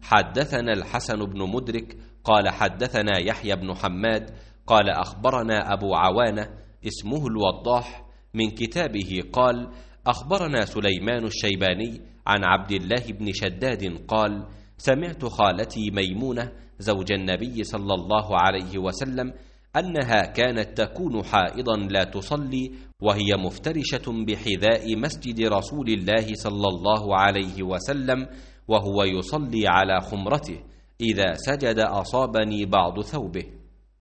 حدثنا الحسن بن مدرك قال حدثنا يحيى بن حماد قال أخبرنا أبو عوانة اسمه الوضاح من كتابه قال أخبرنا سليمان الشيباني عن عبد الله بن شداد قال سمعت خالتي ميمونة زوج النبي صلى الله عليه وسلم أنها كانت تكون حائضا لا تصلي وهي مفترشة بحذاء مسجد رسول الله صلى الله عليه وسلم وهو يصلي على خمرته، إذا سجد أصابني بعض ثوبه.